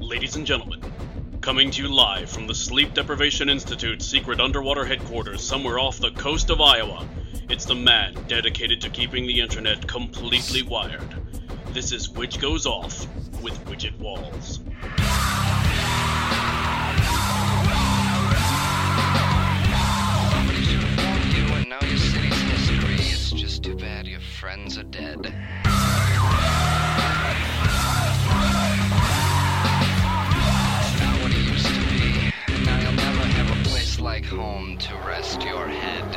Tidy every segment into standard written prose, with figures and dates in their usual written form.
Ladies and gentlemen, coming to you live from the Sleep Deprivation Institute's secret underwater headquarters somewhere off the coast of Iowa, it's the man dedicated to keeping the internet completely wired. This is Which Goes Off with Widget Walls. Somebody should have warned you, and now your city's history. It's just too bad your friends are dead. Like home to rest your head.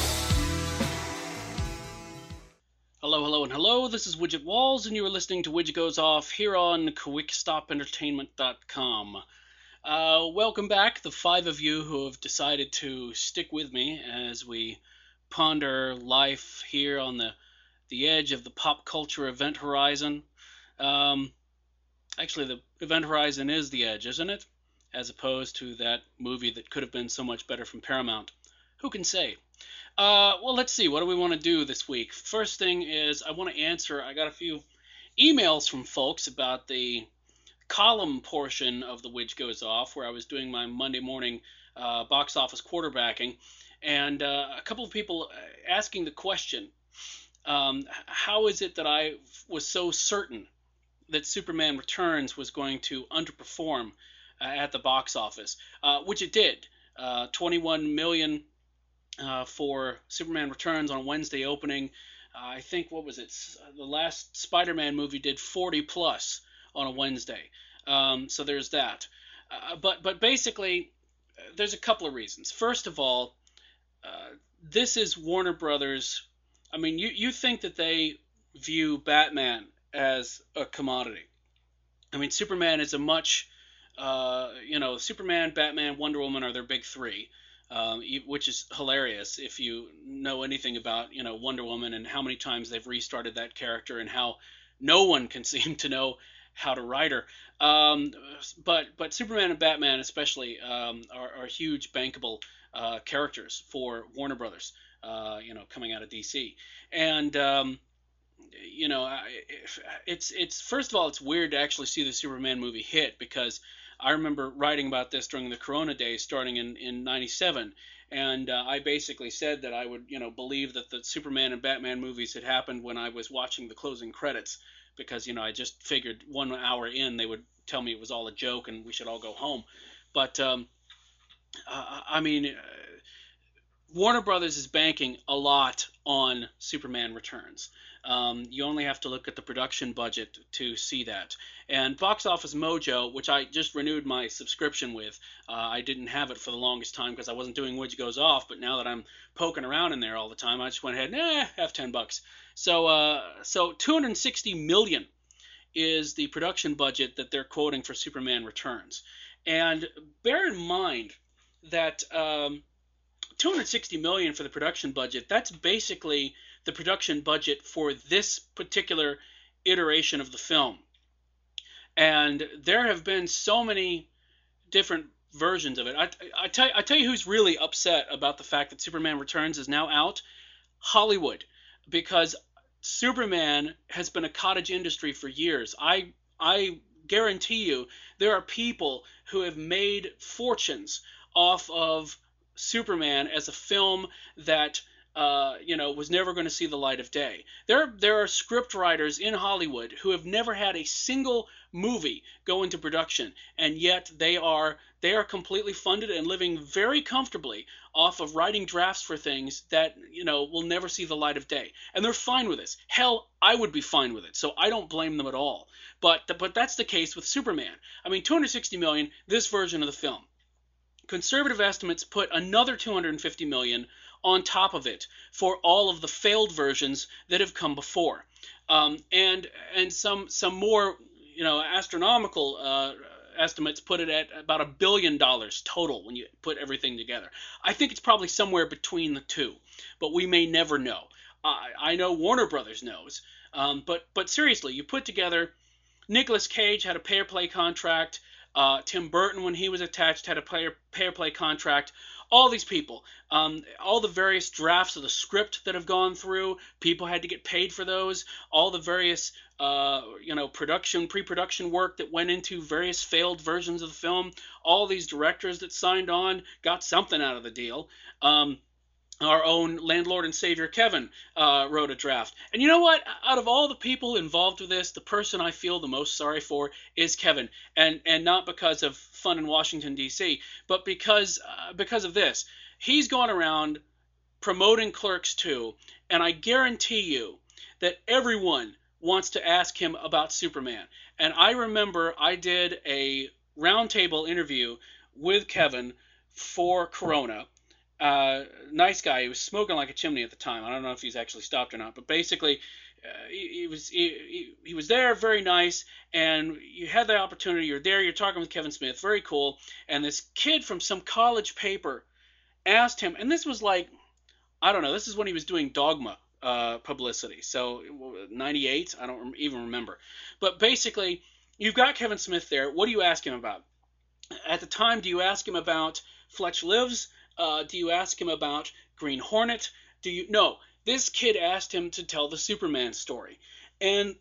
Hello, this is Widget Walls, and you are listening to Widget Goes Off here on QuickStopEntertainment.com. Welcome back, the five of you who have decided to stick with me as we ponder life here on the edge of the pop culture event horizon. Actually, the event horizon is the edge, isn't it? As opposed to that movie that could have been so much better from Paramount. Who can say? Well, let's see. What do we want to do this week? First thing is I want to answer. I got a few emails from folks about the column portion of the Which Goes Off, where I was doing my Monday morning box office quarterbacking, and a couple of people asking the question, how is it that I was so certain that Superman Returns was going to underperform at the box office, which it did. 21 million for Superman Returns on Wednesday opening. I think, what was it? The last Spider-Man movie did 40 plus on a Wednesday. So there's that. But basically, there's a couple of reasons. First of all, this is Warner Brothers. I mean, you think that they view Batman as a commodity. I mean, Superman is a much Superman, Batman, Wonder Woman are their big three, which is hilarious if you know anything about, Wonder Woman and how many times they've restarted that character and how no one can seem to know how to write her. But Superman and Batman especially are huge bankable characters for Warner Brothers, coming out of DC. And it's first of all, it's weird to actually see the Superman movie hit, because I remember writing about this during the Corona days starting in 97, and I basically said that I would believe that the Superman and Batman movies had happened when I was watching the closing credits, because I just figured 1 hour in they would tell me it was all a joke and we should all go home. But Warner Brothers is banking a lot on Superman Returns. You only have to look at the production budget to see that. And Box Office Mojo, which I just renewed my subscription with, I didn't have it for the longest time because I wasn't doing Which Goes Off, but now that I'm poking around in there all the time, I just went ahead and have $10. So 260 million is the production budget that they're quoting for Superman Returns. And bear in mind that 260 million for the production budget, that's basically the production budget for this particular iteration of the film. And there have been so many different versions of it. I tell you who's really upset about the fact that Superman Returns is now out? Hollywood. Because Superman has been a cottage industry for years. I guarantee you there are people who have made fortunes off of Superman as a film that was never going to see the light of day. There are script writers in Hollywood who have never had a single movie go into production, and yet they are completely funded and living very comfortably off of writing drafts for things that will never see the light of day, and they're fine with this. Hell, I would be fine with it, so I don't blame them at all. But that's the case with Superman. I mean, 260 million, this version of the film. Conservative estimates put another 250 million on top of it for all of the failed versions that have come before, and some more astronomical estimates put it at about $1 billion total when you put everything together. I think it's probably somewhere between the two, but we may never know. I know Warner Brothers knows, but seriously, you put together. Nicolas Cage had a pay-per-play contract. Tim Burton, when he was attached, had a pay-per-play contract. all these people, all the various drafts of the script that have gone through, people had to get paid for those, all the various pre-production work that went into various failed versions of the film, all these directors that signed on got something out of the deal. Our own landlord and savior Kevin wrote a draft. And you know what? Out of all the people involved with this, the person I feel the most sorry for is Kevin. And not because of fun in Washington, D.C., but because of this. He's gone around promoting Clerks 2, and I guarantee you that everyone wants to ask him about Superman. And I remember I did a roundtable interview with Kevin for Corona. Nice guy. He was smoking like a chimney at the time. I don't know if he's actually stopped or not, but basically, he was there, very nice, and you had the opportunity. You're there, you're talking with Kevin Smith, very cool. And this kid from some college paper asked him, and this was like, I don't know, this is when he was doing Dogma publicity, so 98, I don't even remember. But basically, you've got Kevin Smith there. What do you ask him about? At the time, do you ask him about Fletch Lives? Do you ask him about Green Hornet? No, this kid asked him to tell the Superman story. And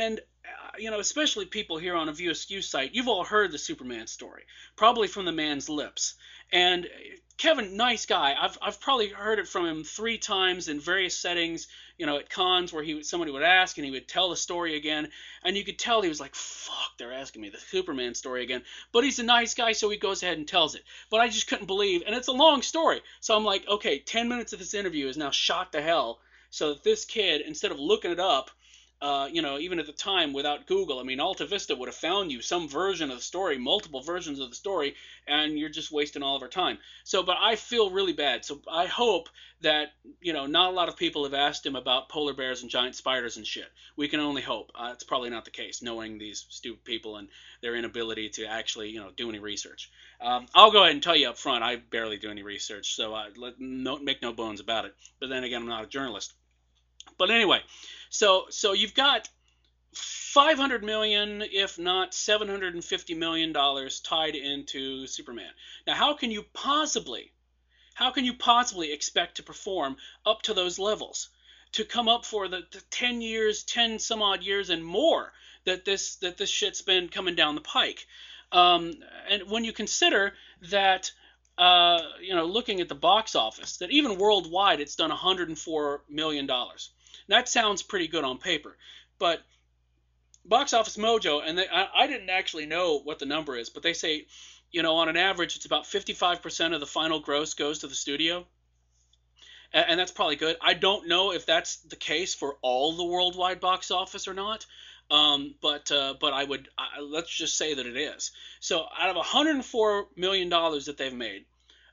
especially people here on a View Askew site, you've all heard the Superman story, probably from the man's lips. And Kevin, nice guy. I've probably heard it from him 3 times in various settings, at cons where somebody would ask and he would tell the story again, and you could tell he was like, fuck, they're asking me the Superman story again. But he's a nice guy, so he goes ahead and tells it. But I just couldn't believe, and it's a long story, so I'm like, okay, 10 minutes of this interview is now shot to hell, so that this kid, instead of looking it up, even at the time without Google, I mean, Alta Vista would have found you some version of the story, multiple versions of the story, and you're just wasting all of our time. So, but I feel really bad. So I hope that, not a lot of people have asked him about polar bears and giant spiders and shit. We can only hope. It's probably not the case, knowing these stupid people and their inability to actually, do any research. I'll go ahead and tell you up front, I barely do any research, so make no bones about it. But then again, I'm not a journalist. But anyway, so you've got $500 million, if not $750 million tied into Superman. Now, how can you possibly expect to perform up to those levels, to come up for the 10 some odd years and more that this shit's been coming down the pike? And when you consider that, looking at the box office, that even worldwide it's done $104 million. That sounds pretty good on paper, but Box Office Mojo, and I didn't actually know what the number is, but they say, on an average, it's about 55% of the final gross goes to the studio, and that's probably good. I don't know if that's the case for all the worldwide box office or not, but let's just say that it is. So out of $104 million that they've made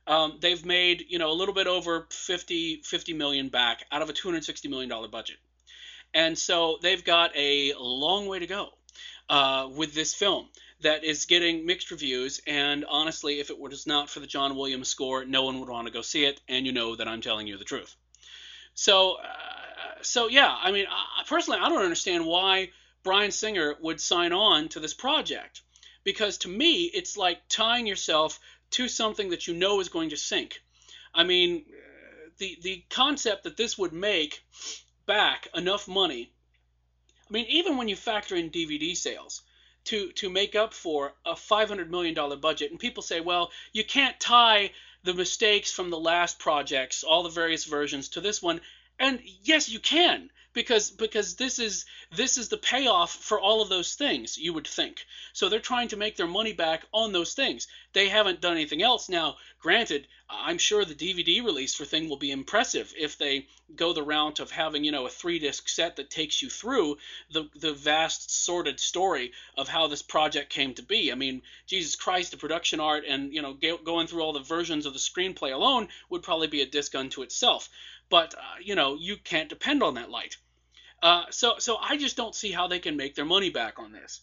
a little bit over 50 million back out of a $260 million budget. And so they've got a long way to go with this film that is getting mixed reviews. And honestly, if it was not for the John Williams score, no one would want to go see it. And you know that I'm telling you the truth. So yeah, I mean, personally, I don't understand why Bryan Singer would sign on to this project. Because to me, it's like tying yourself to something that you know is going to sink. I mean, the concept that this would make back enough money, I mean, even when you factor in DVD sales, to make up for a $500 million budget, and people say, well, you can't tie the mistakes from the last projects, all the various versions, to this one. And yes, you can, because this is the payoff for all of those things, you would think. So they're trying to make their money back on those things. They haven't done anything else. Now, granted, I'm sure the DVD release for thing will be impressive if they go the route of having, a 3-disc set that takes you through the vast sordid story of how this project came to be. I mean, Jesus Christ, the production art and, going through all the versions of the screenplay alone would probably be a disc unto itself. But, you can't depend on that light. So I just don't see how they can make their money back on this.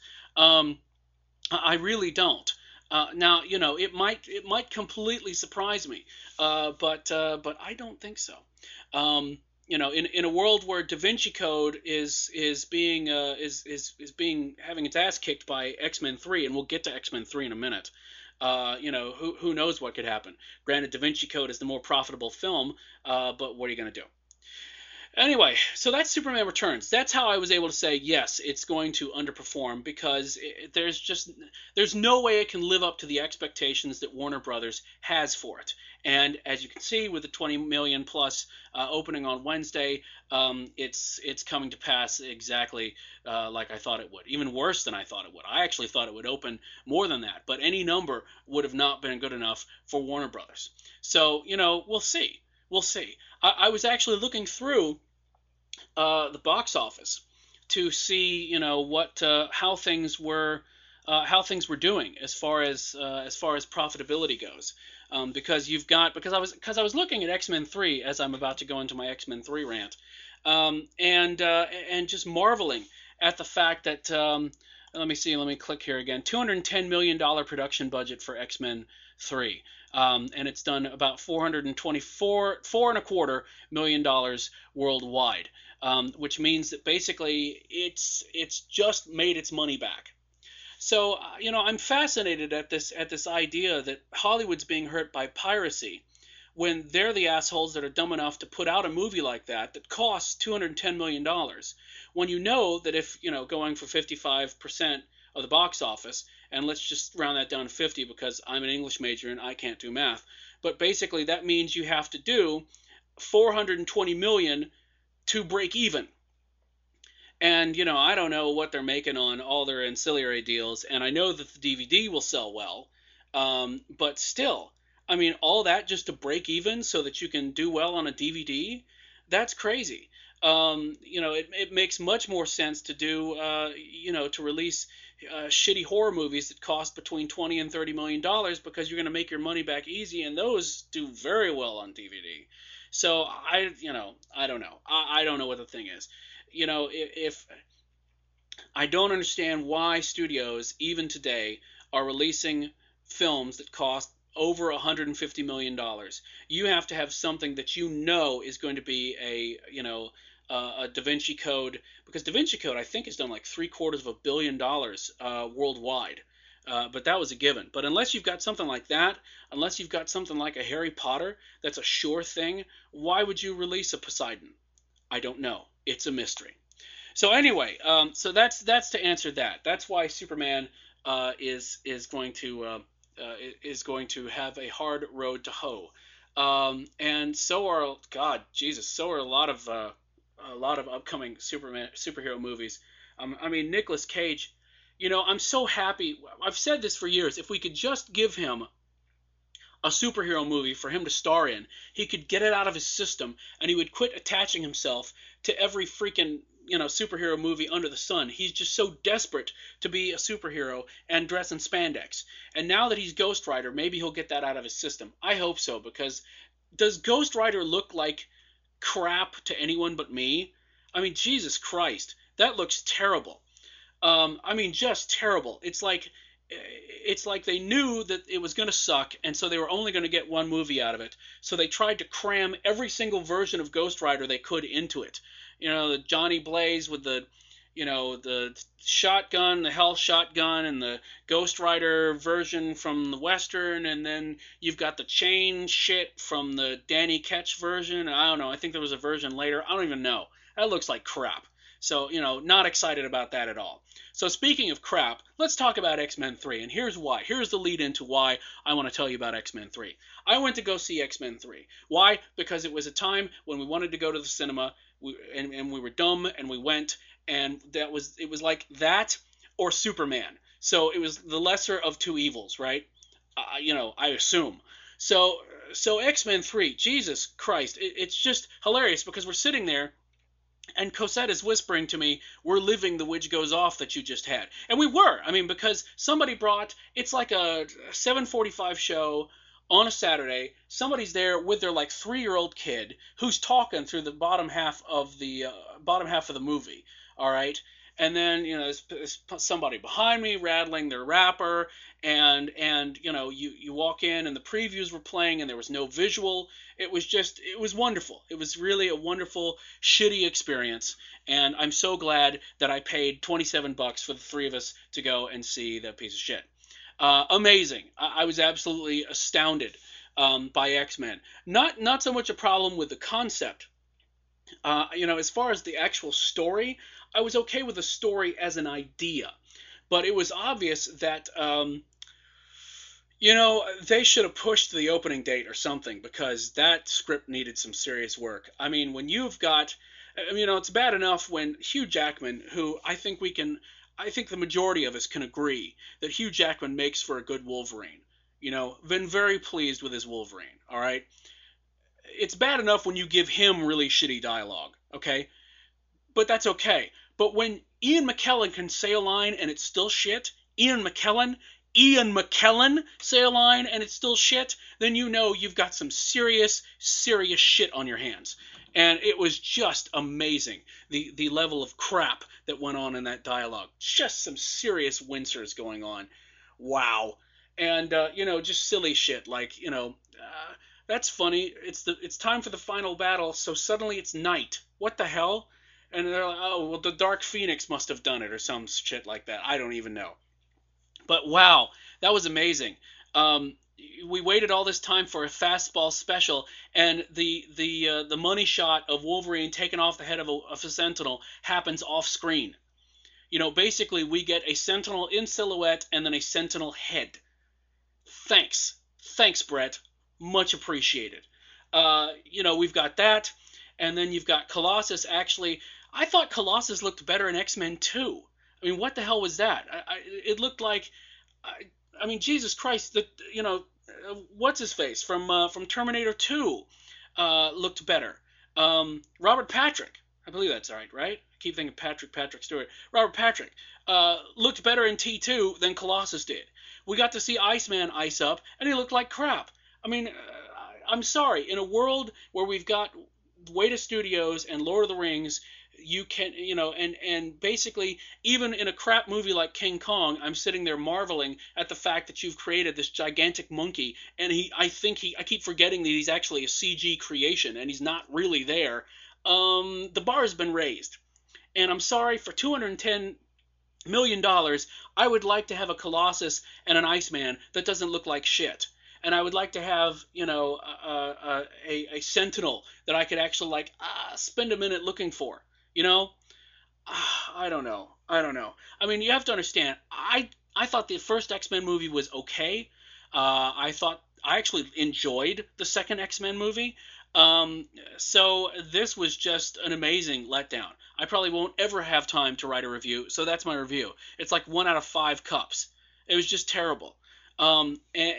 I really don't. Now, it might completely surprise me, but I don't think so. In a world where Da Vinci Code is being having its ass kicked by X-Men 3, and we'll get to X-Men 3 in a minute. Who knows what could happen. Granted, Da Vinci Code is the more profitable film, but what are you going to do? Anyway, so that's Superman Returns. That's how I was able to say yes, it's going to underperform because there's no way it can live up to the expectations that Warner Brothers has for it. And as you can see, with the 20 million plus opening on Wednesday, it's coming to pass exactly like I thought it would. Even worse than I thought it would. I actually thought it would open more than that, but any number would have not been good enough for Warner Brothers. So we'll see. We'll see. I was actually looking through the box office to see, how things were doing as far as profitability goes. Because I was looking at X-Men 3 as I'm about to go into my X-Men 3 rant, and just marveling at the fact that let me click here again. $210 million production budget for X-Men 3. And it's done about $4.25 million worldwide, which means that basically it's just made its money back. So I'm fascinated at this idea that Hollywood's being hurt by piracy when they're the assholes that are dumb enough to put out a movie like that costs $210 million. When you know that if going for 55% of the box office, and let's just round that down to 50 because I'm an English major and I can't do math, but basically that means you have to do 420 million to break even. And I don't know what they're making on all their ancillary deals, and I know that the DVD will sell well, but still, I mean, all that just to break even so that you can do well on a DVD, that's crazy. It makes much more sense to do, to release shitty horror movies that cost between 20 and 30 million dollars because you're going to make your money back easy, and those do very well on DVD. So I don't know. I don't know what the thing is. If I don't understand why studios even today are releasing films that cost over $150 million. You have to have something that is going to be a Da Vinci Code, because Da Vinci Code I think has done like $750 million worldwide. But that was a given. But unless you've got something like that, unless you've got something like a Harry Potter that's a sure thing, why would you release a Poseidon? I don't know. It's a mystery. So anyway, so that's to answer that. That's why Superman is going to have a hard road to hoe. And so are so are a lot of upcoming superhero movies. I mean, Nicolas Cage. I'm so happy. I've said this for years. If we could just give him a superhero movie for him to star in, he could get it out of his system, and he would quit attaching himself to every freaking superhero movie under the sun. He's just so desperate to be a superhero and dress in spandex. And now that he's Ghost Rider, maybe he'll get that out of his system. I hope so, because does Ghost Rider look like crap to anyone but me? I mean, Jesus Christ, that looks terrible. Just terrible. It's like they knew that it was going to suck, and so they were only going to get one movie out of it. So they tried to cram every single version of Ghost Rider they could into it. The Johnny Blaze with the shotgun, the Hell shotgun, and the Ghost Rider version from the Western, and then you've got the chain shit from the Danny Ketch version. I don't know. I think there was a version later. I don't even know. That looks like crap. So, not excited about that at all. So speaking of crap, let's talk about X-Men 3, and here's why. Here's the lead into why I want to tell you about X-Men 3. I went to go see X-Men 3. Why? Because it was a time when we wanted to go to the cinema, and we were dumb, and we went, and it was like that or Superman. So it was the lesser of two evils, right? I assume. So X-Men 3, Jesus Christ, it's just hilarious because we're sitting there, and Cosette is whispering to me, we're living the Which Goes Off that you just had. And we were. I mean, because somebody it's like a 7:45 show on a Saturday. Somebody's there with their like 3-year-old kid who's talking through the bottom half of the movie. All right. And then, there's somebody behind me rattling their wrapper, and you walk in and the previews were playing and there was no visual. It was wonderful. It was really a wonderful, shitty experience. And I'm so glad that I paid $27 for the three of us to go and see that piece of shit. Amazing. I was absolutely astounded by X-Men. Not so much a problem with the concept. As far as the actual story, I was okay with the story as an idea, but it was obvious that they should have pushed the opening date or something, because that script needed some serious work. I mean, when you've got, it's bad enough when Hugh Jackman, who I think the majority of us can agree that Hugh Jackman makes for a good Wolverine. Been very pleased with his Wolverine, all right? It's bad enough when you give him really shitty dialogue, okay? But that's okay. But when Ian McKellen can say a line and it's still shit, Ian McKellen say a line and it's still shit, then you've got some serious shit on your hands. And it was just amazing, the level of crap that went on in that dialogue. Just some serious wincers going on. Wow. And, just silly shit like, that's funny. It's time for the final battle, so suddenly it's night. What the hell? And they're like, oh, well, the Dark Phoenix must have done it or some shit like that. I don't even know. But wow, that was amazing. We waited all this time for a fastball special, and the money shot of Wolverine taking off the head of a Sentinel happens off screen. Basically we get a Sentinel in silhouette and then a Sentinel head. Thanks, Brett. Much appreciated. We've got that, and then you've got Colossus. Actually, I thought Colossus looked better in X-Men 2. I mean, what the hell was that? It looked like, Jesus Christ, what's his face from Terminator 2 looked better. Robert Patrick, I believe that's right? I keep thinking Patrick Stewart. Robert Patrick looked better in T2 than Colossus did. We got to see Iceman ice up, and he looked like crap. I mean, I'm sorry. In a world where we've got Weta Studios and Lord of the Rings, you can, and basically, even in a crap movie like King Kong, I'm sitting there marveling at the fact that you've created this gigantic monkey, and I keep forgetting that he's actually a CG creation, and he's not really there. The bar has been raised. And I'm sorry, for $210 million, I would like to have a Colossus and an Iceman that doesn't look like shit. And I would like to have, a Sentinel that I could actually spend a minute looking for. I don't know. I mean, you have to understand. I thought the first X-Men movie was okay. I actually enjoyed the second X-Men movie. So this was just an amazing letdown. I probably won't ever have time to write a review, so that's my review. It's like 1 out of 5 cups. It was just terrible. Who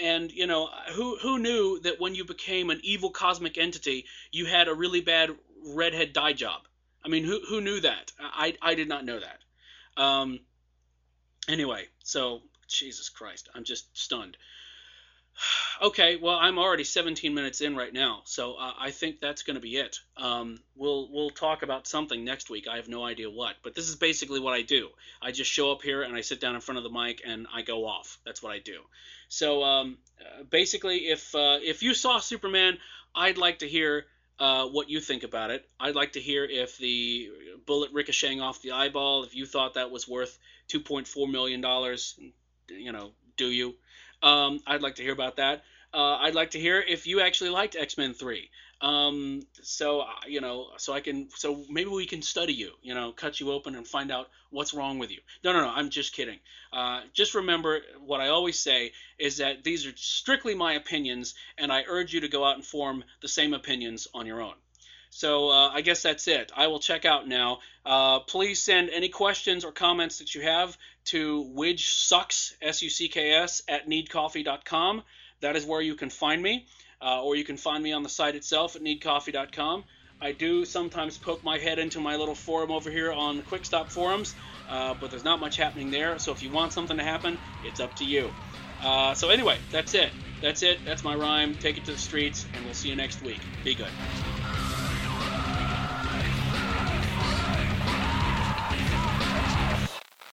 knew that when you became an evil cosmic entity, you had a really bad redhead dye job? I mean, who knew that? I did not know that. Anyway, so Jesus Christ, I'm just stunned. Okay, well, I'm already 17 minutes in right now, so I think that's going to be it. We'll talk about something next week. I have no idea what, but this is basically what I do. I just show up here and I sit down in front of the mic and I go off. That's what I do. So basically, if you saw Superman, I'd like to hear what you think about it. I'd like to hear if the bullet ricocheting off the eyeball, if you thought that was worth $2.4 million, do you? I'd like to hear about that. I'd like to hear if you actually liked X-Men 3. So maybe we can study you, cut you open and find out what's wrong with you. No, I'm just kidding. Just remember what I always say is that these are strictly my opinions, and I urge you to go out and form the same opinions on your own. So I guess that's it. I will check out now. Please send any questions or comments that you have to widgesucks, S-U-C-K-S, @needcoffee.com. That is where you can find me. Or you can find me on the site itself at needcoffee.com. I do sometimes poke my head into my little forum over here on Quick Stop forums, but there's not much happening there. So if you want something to happen, it's up to you. So anyway, that's it. That's my rhyme. Take it to the streets, and we'll see you next week. Be good.